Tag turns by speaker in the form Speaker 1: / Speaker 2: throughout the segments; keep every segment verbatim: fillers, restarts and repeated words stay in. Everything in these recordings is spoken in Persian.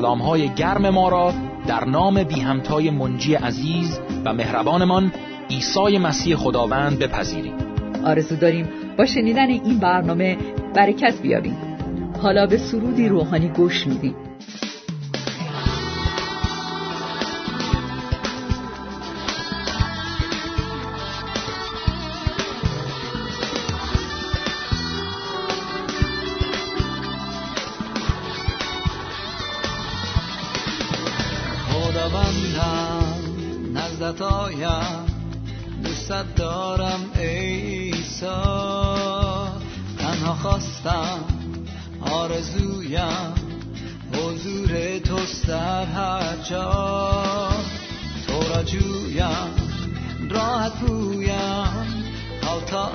Speaker 1: سلام‌های گرم ما را در نام بی همتای منجی عزیز و مهربانمان عیسی مسیح خداوند بپذیریم.
Speaker 2: آرزو داریم با شنیدن این برنامه برکت بیابیم. حالا به سرودی روحانی گوش میدیم.
Speaker 3: نزدت آیم، دوستت دارم ای عیسی، تنها خواستم آرزویم حضور توست در هر جا، تو را جویم راحت پویم تا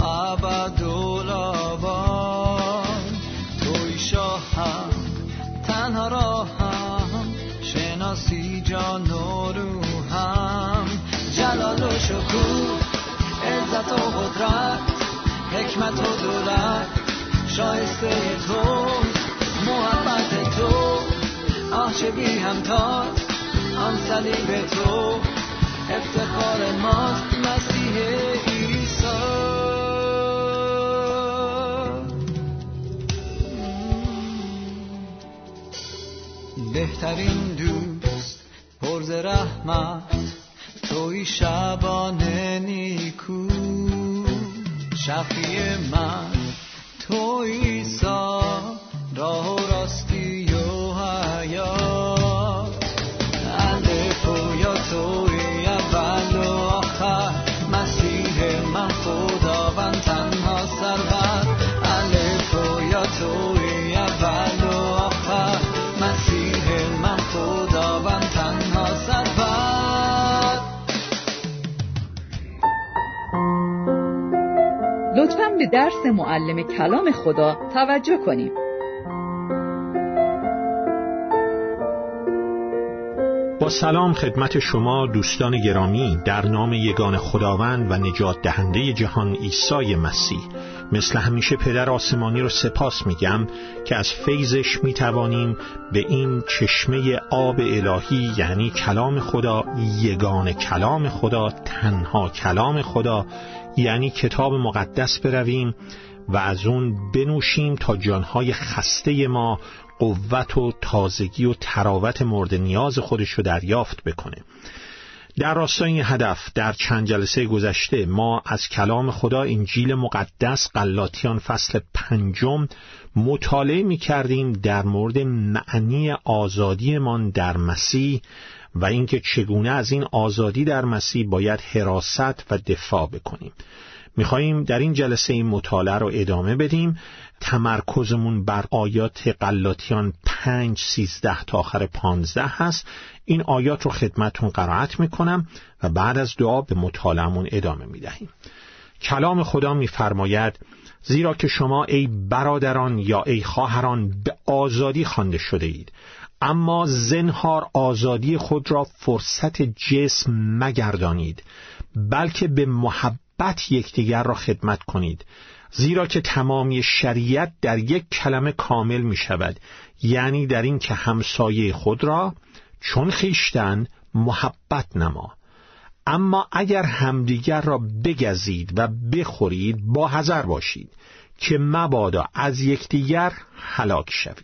Speaker 3: ابدالآباد، توی شاهم تنها راهم شناسی جان و روحم، جلال و شکوه عزت و قدرت حکمت و دولت شایسته تو، محبت تو آه چه بی همتاست، آن صلیب تو افتخار ماست مسیح عیسی. بهترین دوست پرز رحمت توی شبانه نیکو، شفیع من توی عیسی، راه و راستی و حیات، الف و یا توی اول و آخر، مسیح من خداوند تنها سرور، الف و یا توی اول و آخر، مسیح من خداوند تنها سرور.
Speaker 2: لطفاً به درس معلم کلام خدا توجه کنیم.
Speaker 4: با سلام خدمت شما دوستان گرامی، در نام یگان خداوند و نجات دهنده جهان عیسی مسیح، مثل همیشه پدر آسمانی رو سپاس میگم که از فیضش میتوانیم به این چشمه آب الهی، یعنی کلام خدا، یگان کلام خدا، تنها کلام خدا، یعنی کتاب مقدس برویم و از اون بنوشیم تا جانهای خسته ما قوت و تازگی و تراوت مورد نیاز خودش رو دریافت بکنه. در راستای این هدف در چند جلسه گذشته ما از کلام خدا انجیل مقدس غلاطیان فصل پنجم مطالعه می کردیم در مورد معنی آزادیمان در مسیح و اینکه چگونه از این آزادی در مسیح باید حراست و دفاع بکنیم. میخواییم در این جلسه این مطالعه رو ادامه بدیم. تمرکزمون بر آیات غلاطیان پنج سیزده تا آخر پانزده هست. این آیات رو خدمتون قرائت میکنم و بعد از دعا به مطالعهمون ادامه میدهیم. کلام خدا میفرماید: زیرا که شما ای برادران یا ای خواهران به آزادی خوانده شده اید، اما زنهار آزادی خود را فرصت جسم مگردانید، بلکه به محبت یکدیگر را خدمت کنید، زیرا که تمامی شریعت در یک کلمه کامل می شود، یعنی در این که همسایه خود را چون خویشتن محبت نما. اما اگر همدیگر را بگزید و بخورید با حذر باشید که مبادا از یکدیگر هلاک شوید.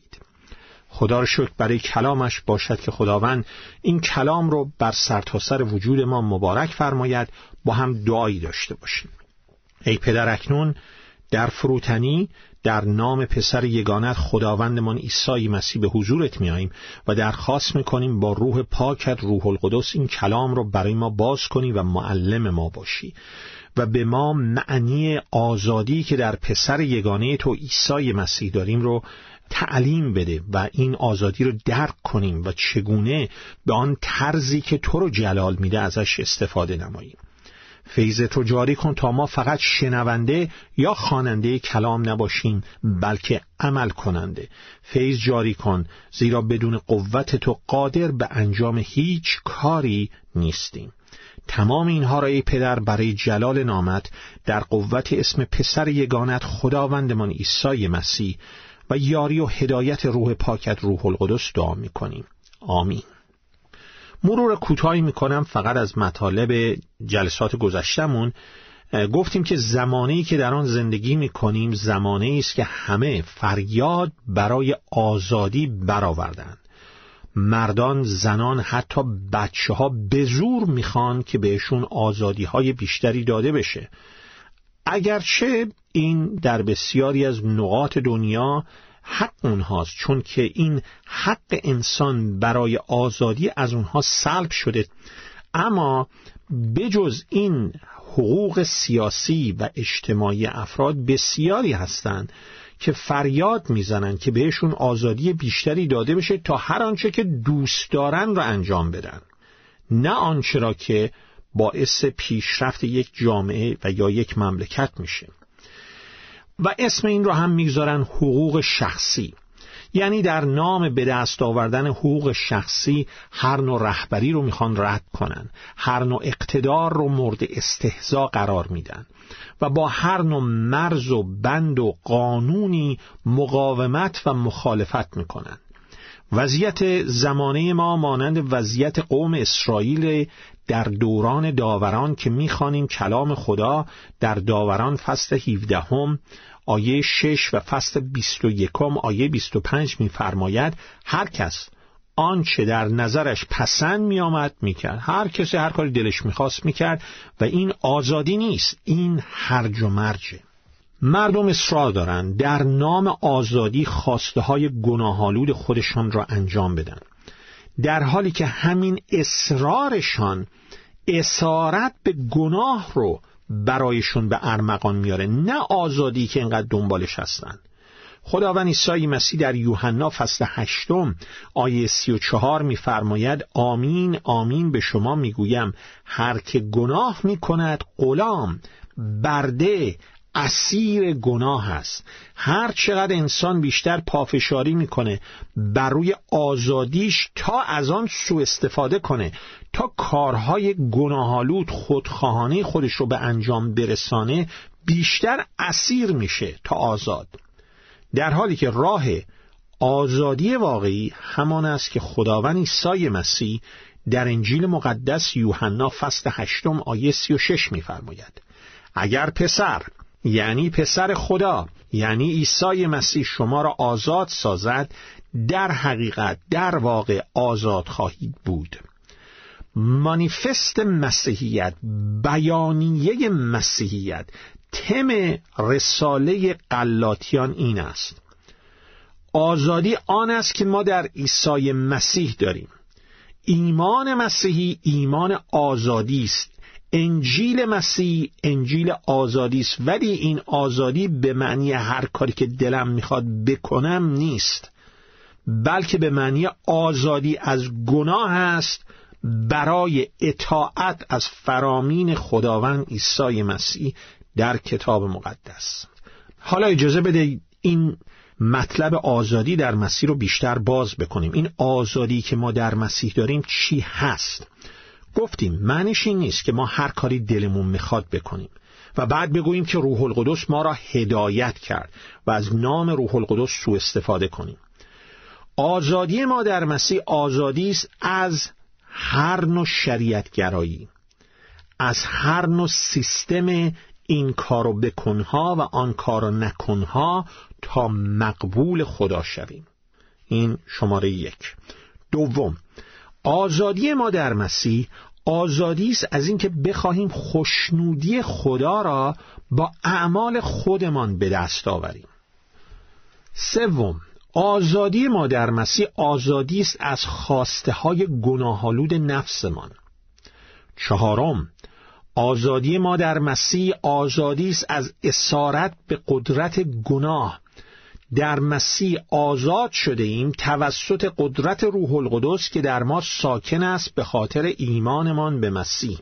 Speaker 4: خدا را شکر برای کلامش باشد که خداوند این کلام رو بر سرتاسر وجود ما مبارک فرماید. با هم دعایی داشته باشیم. ای پدر، اکنون در فروتنی در نام پسر یگانت خداوندمان عیسی مسیح به حضورت میاییم و درخواست میکنیم با روح پاکت، روح القدس، این کلام رو برای ما باز کنی و معلم ما باشی و به ما معنی آزادی که در پسر یگانه تو عیسی مسیح داریم رو تعلیم بده و این آزادی رو درک کنیم و چگونه به آن طرزی که تو رو جلال میده ازش استفاده نماییم. فیضت رو جاری کن تا ما فقط شنونده یا خواننده کلام نباشیم، بلکه عمل کننده. فیض جاری کن، زیرا بدون قوت تو قادر به انجام هیچ کاری نیستیم. تمام اینها را ای پدر برای جلال نامت در قوت اسم پسر یگانت خداوندمان عیسی مسیح و یاری و هدایت روح پاکت روح القدس دعا می‌کنیم. آمین. مرور کوتاهی میکنم فقط از مطالب جلسات گذشتمون. گفتیم که زمانه‌ای که در آن زندگی میکنیم زمانه‌ای است که همه فریاد برای آزادی برآوردند. مردان، زنان، حتی بچه‌ها به زور میخوان که بهشون آزادی‌های بیشتری داده بشه. اگرچه این در بسیاری از نقاط دنیا حق اونهاست، چون که این حق انسان برای آزادی از اونها سلب شده، اما بجز این حقوق سیاسی و اجتماعی افراد بسیاری هستند که فریاد میزنن که بهشون آزادی بیشتری داده بشه تا هر آنچه که دوست دارن رو انجام بدن، نه آنچه را که باعث پیشرفت یک جامعه و یا یک مملکت میشه. و اسم این رو هم میگذارن حقوق شخصی، یعنی در نام به دست آوردن حقوق شخصی هر نوع رهبری رو میخوان رد کنن، هر نوع اقتدار رو مورد استهزا قرار میدن و با هر نوع مرز و بند و قانونی مقاومت و مخالفت میکنن. وضعیت زمانه ما مانند وضعیت قوم اسرائیل در دوران داوران که میخوانیم کلام خدا در داوران فصل هفدهم آیه شش و فصل بیست و یکم آیه بیست و پنج میفرماید هر کس آنچه در نظرش پسند میآمد میکرد. هر کسی هر کاری دلش میخواست میکرد و این آزادی نیست، این هرج و مرجه. مردم اصرار دارند در نام آزادی خواسته های گناه‌آلود خودشان را انجام بدن، در حالی که همین اصرارشان اسارت به گناه رو برایشون به ارمغان میاره، نه آزادی که اینقدر دنبالش هستن. خداوند عیسی مسیح در یوحنا فصل هشتم آیه سی و چهار میفرماید آمین آمین به شما میگویم هر که گناه میکند غلام، برده، اسیر گناه است. هر چقدر انسان بیشتر پافشاری میکنه بر روی آزادیش تا از آن سوء استفاده کنه، تا کارهای گناه‌آلود خودخواهانه خودش رو به انجام برسانه، بیشتر اسیر میشه تا آزاد. در حالی که راه آزادی واقعی همان است که خداوند عیسی مسیح در انجیل مقدس یوحنا فصل هشتم آیه سی و شش میفرماید اگر پسر، یعنی پسر خدا، یعنی عیسی مسیح شما را آزاد سازد، در حقیقت در واقع آزاد خواهید بود. مانیفست مسیحیت، بیانیه مسیحیت، تم رساله غلاطیان این است: آزادی آن است که ما در عیسی مسیح داریم. ایمان مسیحی ایمان آزادی است. انجیل مسیح انجیل آزادی است، ولی این آزادی به معنی هر کاری که دلم میخواد بکنم نیست، بلکه به معنی آزادی از گناه است برای اطاعت از فرامین خداوند عیسی مسیح در کتاب مقدس. حالا اجازه بده این مطلب آزادی در مسیح رو بیشتر باز بکنیم. این آزادی که ما در مسیح داریم چی هست؟ گفتیم معنیش این نیست که ما هر کاری دلمون میخواد بکنیم و بعد بگوییم که روح القدس ما را هدایت کرد و از نام روح القدس سوء استفاده کنیم. آزادی ما در مسیح آزادی است از هر نوع شریعتگرایی، از هر نوع سیستم این کارو بکنها و آن کارو نکنها تا مقبول خدا شویم. این شماره یک. دوم، آزادی ما در مسیح آزادی است از اینکه بخواهیم خوشنودی خدا را با اعمال خودمان به دست آوریم. سوم، آزادی ما در مسیح آزادی است از خواسته های گناه‌آلود نفسمان. چهارم، آزادی ما در مسیح آزادی است از اسارت به قدرت گناه. در مسیح آزاد شده ایم توسط قدرت روح القدس که در ما ساکن است به خاطر ایمانمان به مسیح.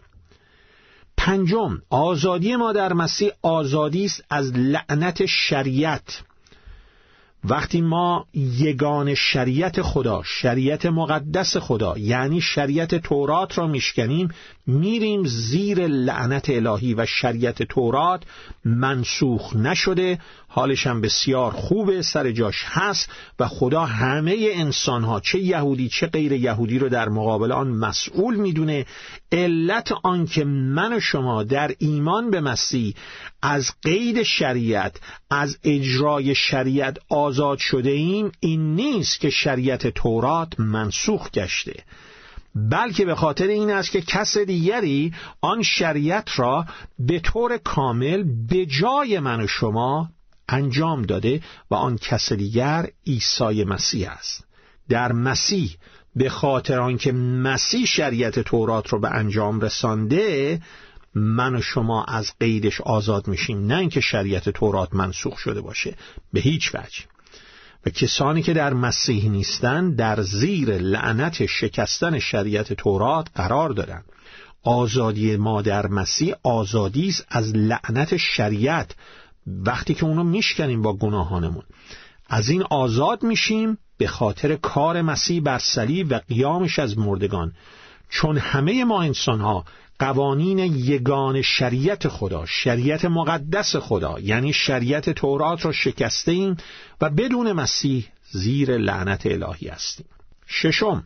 Speaker 4: پنجم، آزادی ما در مسیح آزادی است از لعنت شریعت وقتی ما یگان شریعت خدا، شریعت مقدس خدا یعنی شریعت تورات را میشکنیم، میریم زیر لعنت الهی و شریعت تورات منسوخ نشده، حالش هم بسیار خوبه، سر جاش هست و خدا همه انسانها چه یهودی چه غیر یهودی رو در مقابل آن مسئول میدونه. علت آن که من و شما در ایمان به مسیح از قید شریعت، از اجرای شریعت آزاد شده ایم، این نیست که شریعت تورات منسوخ گشته، بلکه به خاطر این است که کس دیگری آن شریعت را به طور کامل به جای من و شما انجام داده و آن کس دیگر عیسی مسیح است. در مسیح به خاطر آنکه مسیح شریعت تورات رو به انجام رسانده، من و شما از قیدش آزاد میشیم، نه اینکه شریعت تورات منسوخ شده باشه به هیچ وجه. و کسانی که در مسیح نیستند در زیر لعنت شکستن شریعت تورات قرار دارند. آزادی ما در مسیح آزادی است از لعنت شریعت. وقتی که اونو میشکنیم با گناهانمون، از این آزاد میشیم به خاطر کار مسیح بر صلیب و قیامش از مردگان. چون همه ما انسان‌ها قوانین یگان شریعت خدا، شریعت مقدس خدا یعنی شریعت تورات را شکسته ایم و بدون مسیح زیر لعنت الهی هستیم. ششم،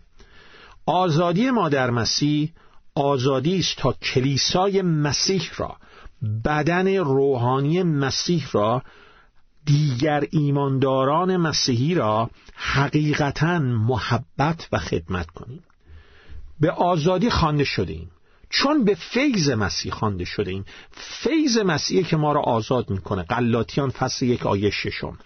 Speaker 4: آزادی ما در مسیح آزادی است تا کلیسای مسیح را، بدن روحانی مسیح را، دیگر ایمانداران مسیحی را حقیقتاً محبت و خدمت کنیم. به آزادی خوانده شدیم چون به فیض مسیح خوانده شده ایم. فیض مسیح که ما را آزاد میکنه. غلاطیان فصل یک آیه ششم.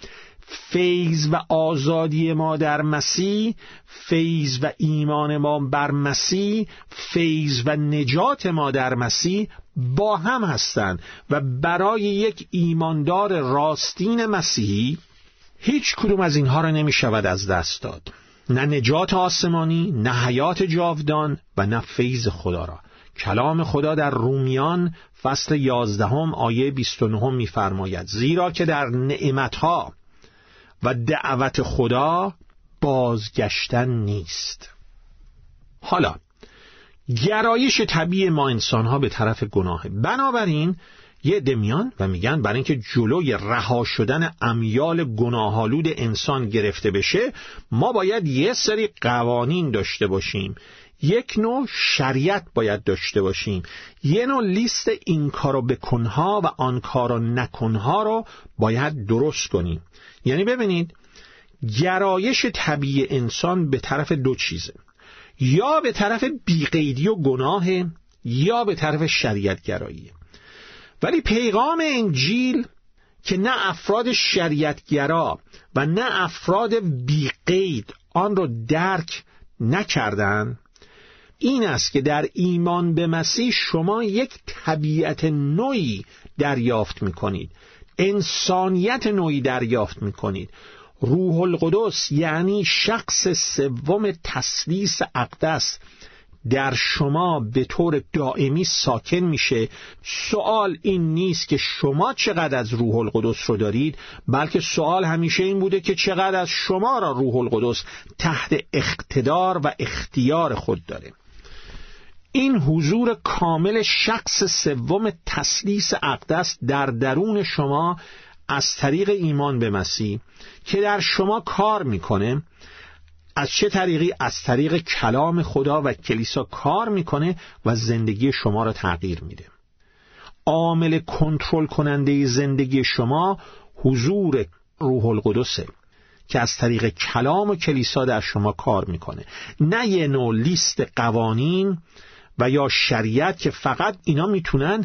Speaker 4: فیض و آزادی ما در مسیح، فیض و ایمان ما بر مسیح، فیض و نجات ما در مسیح با هم هستند و برای یک ایماندار راستین مسیحی هیچ کدوم از اینها را نمی شود از دست داد. نه نجات آسمانی، نه حیات جاودان و نه فیض خدا را. کلام خدا در رومیان فصل یازدهم آیه بیست و نه می‌فرماید زیرا که در نعمتها و دعوت خدا بازگشتن نیست. حالا گرایش طبیعی ما انسان‌ها به طرف گناه، بنابراین یه عده میان و میگن برای اینکه جلوی رها شدن امیال گناه‌آلود انسان گرفته بشه، ما باید یه سری قوانین داشته باشیم، یک نوع شریعت باید داشته باشیم، یه نوع لیست این کارو بکنها و آن کارو نکنها رو باید درست کنیم. یعنی ببینید گرایش طبیعی انسان به طرف دو چیزه، یا به طرف بیقیدی و گناه یا به طرف شریعت گرایی. ولی پیغام انجیل که نه افراد شریعتگرا و نه افراد بیقید آن رو درک نکردن، این است که در ایمان به مسیح شما یک طبیعت نوعی دریافت می‌کنید، انسانیت نوعی دریافت می‌کنید. روح القدس یعنی شخص سوم تثلیث اقدس در شما به طور دائمی ساکن میشه. سوال این نیست که شما چقدر از روح القدس رو دارید، بلکه سوال همیشه این بوده که چقدر از شما را روح القدس تحت اقتدار و اختیار خود داره. این حضور کامل شخص سوم تثلیث اقدس در درون شما از طریق ایمان به مسیح که در شما کار میکنه. از چه طریقی؟ از طریق کلام خدا و کلیسا کار میکنه و زندگی شما را تغییر میده. عامل کنترل کننده زندگی شما حضور روح القدسه که از طریق کلام و کلیسا در شما کار میکنه، نه یه نوع لیست قوانین و یا شریعت که فقط اینا میتونن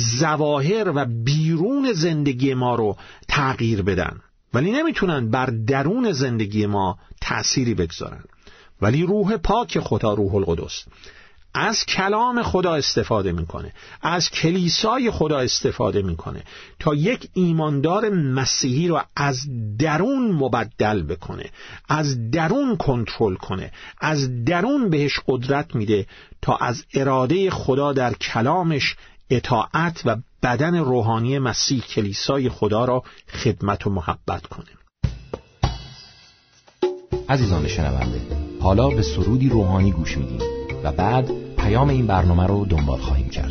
Speaker 4: ظواهر و بیرون زندگی ما رو تغییر بدن ولی نمیتونن بر درون زندگی ما تأثیری بگذارن. ولی روح پاک خدا، روح القدس، از کلام خدا استفاده میکنه، از کلیسای خدا استفاده میکنه تا یک ایماندار مسیحی رو از درون مبدل بکنه، از درون کنترل کنه، از درون بهش قدرت میده تا از اراده خدا در کلامش اطاعت و بدن روحانی مسیح کلیسای خدا را خدمت و محبت کنه.
Speaker 1: عزیزان شنونده، حالا به سرودی روحانی گوش میدیم و بعد پیام این برنامه رو دنبال خواهیم کرد.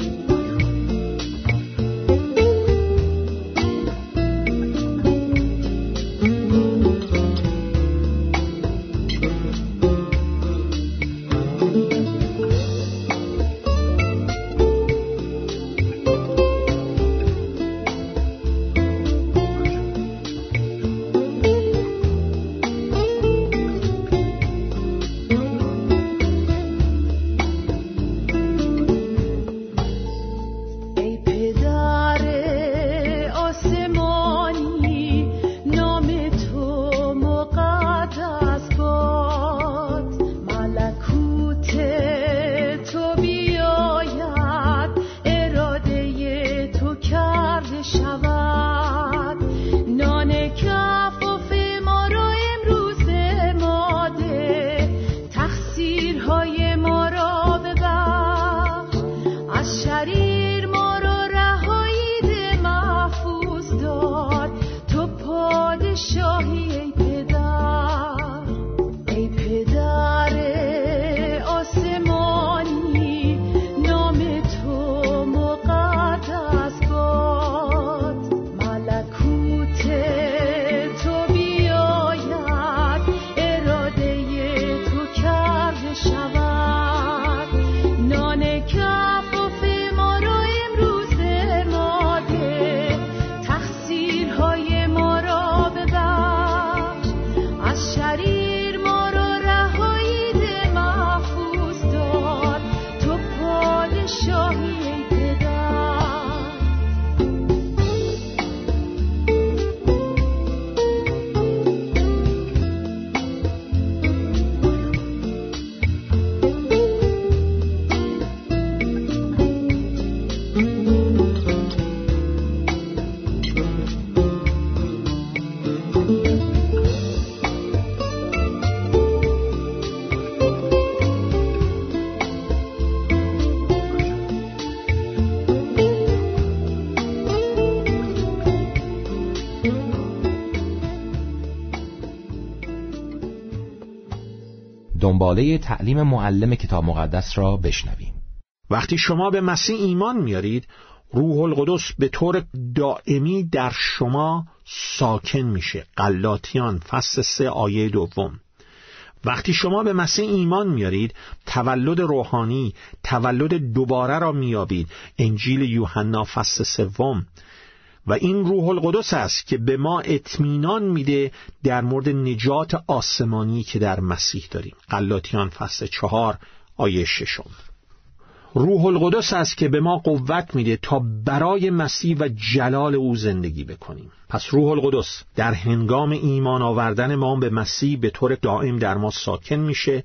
Speaker 1: دنباله تعلیم معلم کتاب مقدس را بشنویم.
Speaker 4: وقتی شما به مسیح ایمان میارید، روح القدس به طور دائمی در شما ساکن میشه. غلاطیان فصل سه آیه دوم. وقتی شما به مسیح ایمان میارید، تولد روحانی، تولد دوباره را میابید. انجیل یوحنا فصل سوم. و این روح القدس است که به ما اطمینان میده در مورد نجات آسمانی که در مسیح داریم. غلاطیان فصل چهار آیه ششم. روح القدس است که به ما قوت میده تا برای مسیح و جلال او زندگی بکنیم. پس روح القدس در هنگام ایمان آوردن ما به مسیح به طور دائم در ما ساکن میشه.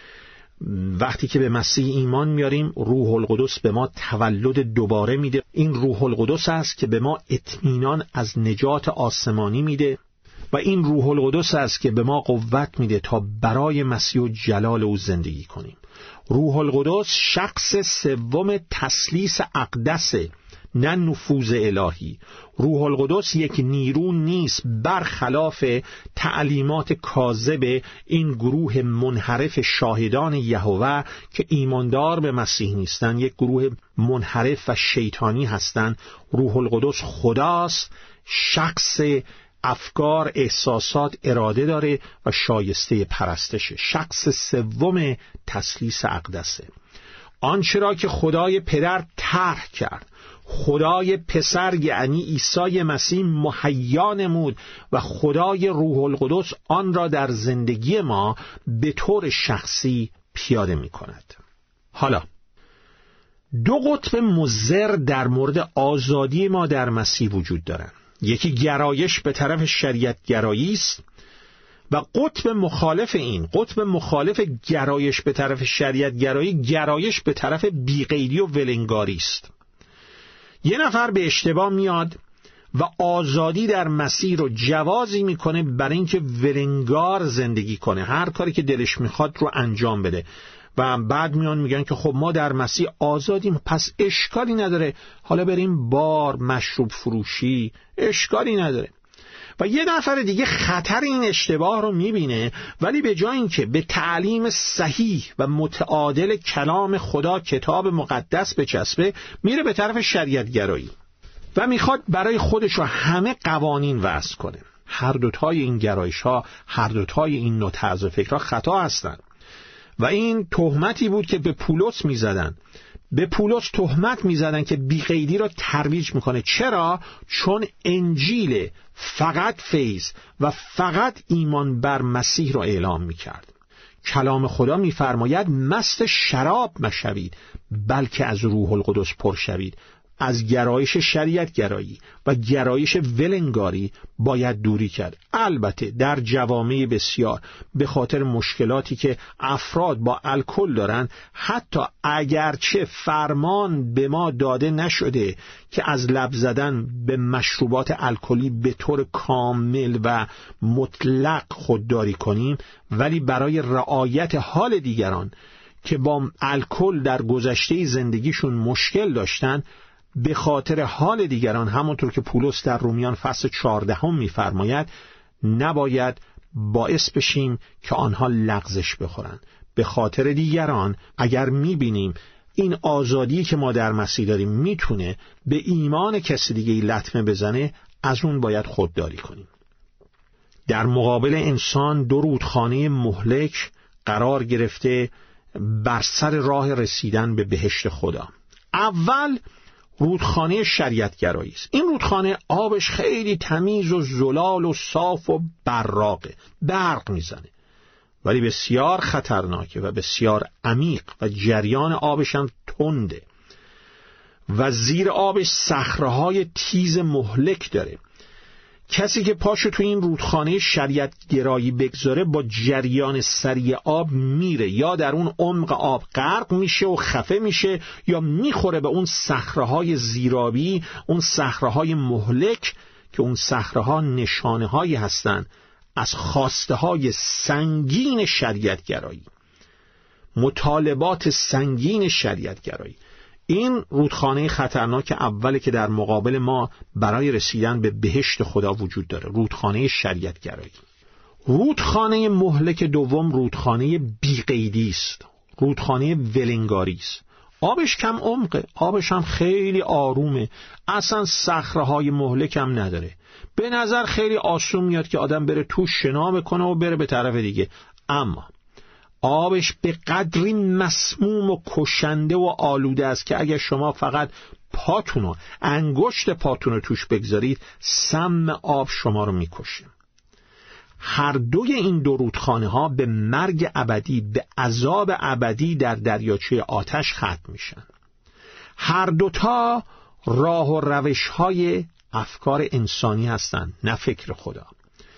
Speaker 4: وقتی که به مسیح ایمان میاریم، روح القدس به ما تولد دوباره میده. این روح القدس است که به ما اطمینان از نجات آسمانی میده و این روح القدس است که به ما قوت میده تا برای مسیح و جلال او زندگی کنیم. روح القدس شخص سوم تثلیث اقدسه، نه نفوذ الهی. روح القدس یک نیرو نیست، برخلاف تعلیمات کاذب این گروه منحرف شاهدان یهوه که ایماندار به مسیح نیستن، یک گروه منحرف و شیطانی هستند. روح القدس خداست، شخص افکار، احساسات، اراده داره و شایسته پرستشه. شخص سوم تثلیث اقدسه. آنچه را که خدای پدر طرح کرد، خدای پسر یعنی عیسی مسیح مهیا نمود و خدای روح القدس آن را در زندگی ما به طور شخصی پیاده می کند. حالا دو قطب مضر در مورد آزادی ما در مسیح وجود دارند. یکی گرایش به طرف شریعت گرایی است و قطب مخالف این، قطب مخالف گرایش به طرف شریعت گرایی، گرایش به طرف بی‌قیدی و ولنگاری است. یه نفر به اشتباه میاد و آزادی در مسیح رو جوازی میکنه برای اینکه ولنگار زندگی کنه، هر کاری که دلش میخواد رو انجام بده و بعد میان میگن که خب ما در مسیح آزادیم، پس اشکالی نداره حالا بریم بار، مشروب فروشی، اشکالی نداره. و یه نفر دیگه خطر این اشتباه رو میبینه، ولی به جای اینکه به تعلیم صحیح و متعادل کلام خدا کتاب مقدس بچسبه، میره به طرف شریعت گرایی و میخواد برای خودش رو همه قوانین وضع کنه. هر دوتای این گرایش ها، هر دوتای این نوع طرز فکرها خطا هستند و این تهمتی بود که به پولس میزدن. به پولس تهمت میزدن که بیقیدی را ترویج میکنه. چرا؟ چون انجیل فقط فیض و فقط ایمان بر مسیح را اعلام میکرد. کلام خدا میفرماید مست شراب مشوید، بلکه از روح القدس پر شوید. از گرایش شریعت گرایی و گرایش ولنگاری باید دوری کرد. البته در جوامع بسیار به خاطر مشکلاتی که افراد با الکل دارن، حتی اگرچه فرمان به ما داده نشده که از لب زدن به مشروبات الکلی به طور کامل و مطلق خودداری کنیم، ولی برای رعایت حال دیگران که با الکل در گذشته زندگیشون مشکل داشتن، به خاطر حال دیگران، همونطور که پولس در رومیان فصل چهاردهم می‌فرماید، نباید باعث بشیم که آنها لغزش بخورن. به خاطر دیگران اگر می‌بینیم این آزادی که ما در مسیح داریم میتونه به ایمان کسی دیگه لطمه بزنه، از اون باید خودداری کنیم. در مقابل انسان دو رودخانه مهلک قرار گرفته بر سر راه رسیدن به بهشت خدا. اول رودخانه شریعت گرایی است. این رودخانه آبش خیلی تمیز و زلال و صاف و براقه، برق میزنه، ولی بسیار خطرناکه و بسیار عمیق و جریان آبش هم تنده و زیر آبش صخره‌های تیز مهلک داره. کسی که پاشو تو این رودخانه شریعت گرایی بگذاره با جریان سریع آب میره، یا در اون عمق آب غرق میشه و خفه میشه، یا میخوره به اون صخره‌های زیرابی، اون صخره‌های مهلک که اون صخره‌ها نشانه‌هایی هستن از خواسته‌های سنگین شریعت گرایی، مطالبات سنگین شریعت گرایی. این رودخانه خطرناک اولی که در مقابل ما برای رسیدن به بهشت خدا وجود داره، رودخانه شریعت گرایی. رودخانه مهلک دوم رودخانه بیقیدی است، رودخانه ولنگاری است. آبش کم عمقه، آبش هم خیلی آرومه، اصلا صخره‌های مهلک هم نداره. به نظر خیلی آسون میاد که آدم بره تو شنا بکنه و بره به طرف دیگه، اما آبش به قدری مسموم و کشنده و آلوده است که اگر شما فقط پاتونو، انگشت پاتونو توش بگذارید، سم آب شما رو میکشه. هر دوی این دو رودخانه ها به مرگ ابدی، به عذاب ابدی در دریاچه آتش ختم میشن. هر دوتا راه و روش های افکار انسانی هستند، نه فکر خدا.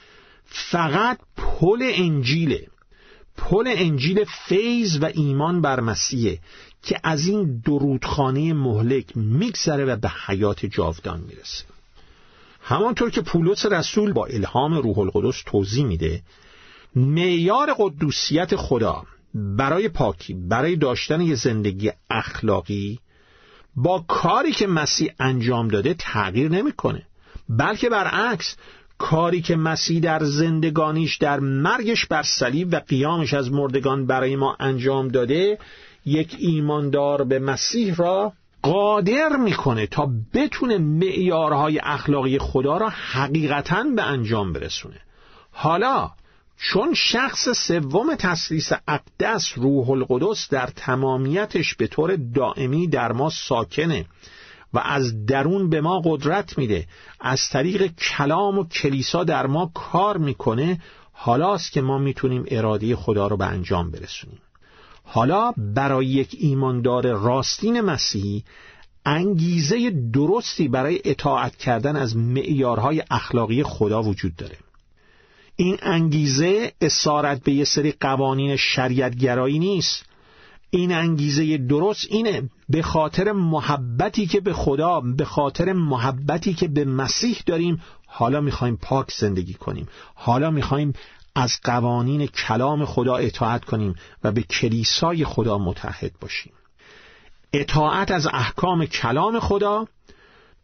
Speaker 4: فقط پل انجیله، پل انجیل فیض و ایمان بر مسیح که از این دو رودخانه مهلک میگذره و به حیات جاودان میرسه. همانطور که پولس رسول با الهام روح القدس توضیح میده، معیار قدوسیت خدا برای پاکی، برای داشتن یه زندگی اخلاقی با کاری که مسیح انجام داده تغییر نمیکنه، بلکه برعکس، کاری که مسیح در زندگانیش، در مرگش بر صلیب و قیامش از مردگان برای ما انجام داده، یک ایماندار به مسیح را قادر میکنه تا بتونه معیارهای اخلاقی خدا را حقیقتاً به انجام برسونه. حالا چون شخص سوم تثلیث اقدس، روح القدس، در تمامیتش به طور دائمی در ما ساکنه و از درون به ما قدرت میده، از طریق کلام و کلیسا در ما کار میکنه، حالاست که ما میتونیم اراده خدا رو به انجام برسونیم. حالا برای یک ایماندار راستین مسیحی انگیزه درستی برای اطاعت کردن از معیارهای اخلاقی خدا وجود داره. این انگیزه اسارت به یه سری قوانین شریعت گرایی نیست. این انگیزه درست اینه، به خاطر محبتی که به خدا، به خاطر محبتی که به مسیح داریم، حالا میخوایم پاک زندگی کنیم، حالا میخوایم از قوانین کلام خدا اطاعت کنیم و به کلیسای خدا متحد باشیم. اطاعت از احکام کلام خدا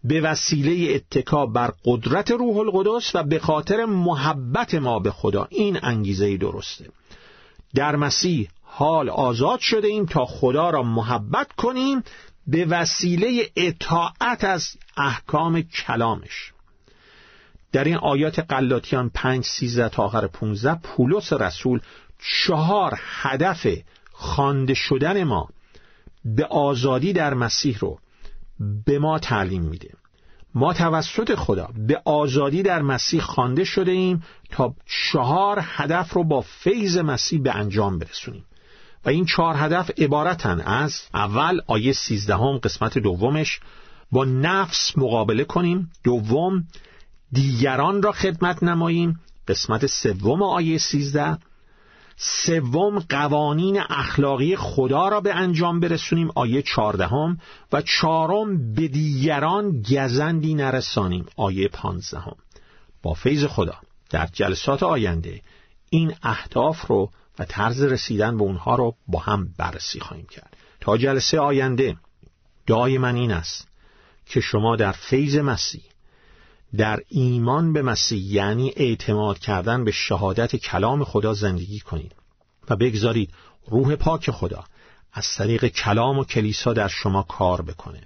Speaker 4: به وسیله اتکا بر قدرت روح القدس و به خاطر محبت ما به خدا. این انگیزه درسته. در مسیح حال آزاد شده ایم تا خدا را محبت کنیم به وسیله اطاعت از احکام کلامش. در این آیات غلاطیان پنج سیزده تا آخر پونزده پولس رسول چهار هدف خوانده شدن ما به آزادی در مسیح رو به ما تعلیم میده. ما توسط خدا به آزادی در مسیح خوانده شده ایم تا چهار هدف رو با فیض مسیح به انجام برسونیم و این چهار هدف عبارتن از: اول آیه سیزدهم قسمت دومش، با نفس مقابله کنیم. دوم، دیگران را خدمت نماییم، قسمت سوم آیه سیزده. سوم، قوانین اخلاقی خدا را به انجام برسونیم، آیه چهاردهم. و چهارم، به دیگران گزندی نرسانیم، آیه پانزدهم. با فیض خدا در جلسات آینده این اهداف رو و طرز رسیدن به اونها رو با هم بررسی خواهیم کرد. تا جلسه آینده دعای من این است که شما در فیض مسیح، در ایمان به مسیح یعنی اعتماد کردن به شهادت کلام خدا زندگی کنید و بگذارید روح پاک خدا از طریق کلام و کلیسا در شما کار بکنه.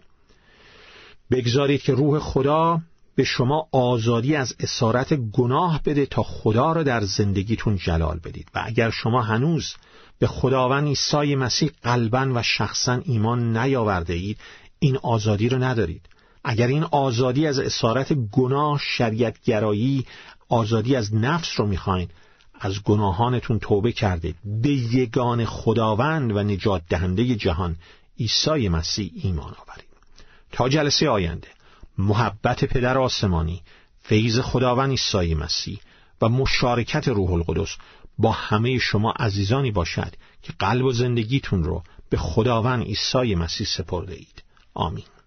Speaker 4: بگذارید که روح خدا به شما آزادی از اسارت گناه بده تا خدا را در زندگیتون جلال بدید. و اگر شما هنوز به خداوند عیسی مسیح قلباً و شخصاً ایمان نیاورده اید، این آزادی رو ندارید. اگر این آزادی از اسارت گناه، شریعت گرایی، آزادی از نفس رو میخواین، از گناهانتون توبه کرده به یگان خداوند و نجات دهنده جهان عیسی مسیح ایمان آورید. تا جلسه آینده محبت پدر آسمانی، فیض خداوند عیسی مسیح و مشارکت روح القدس با همه شما عزیزانی باشد که قلب و زندگیتون رو به خداوند عیسی مسیح سپرده اید. آمین.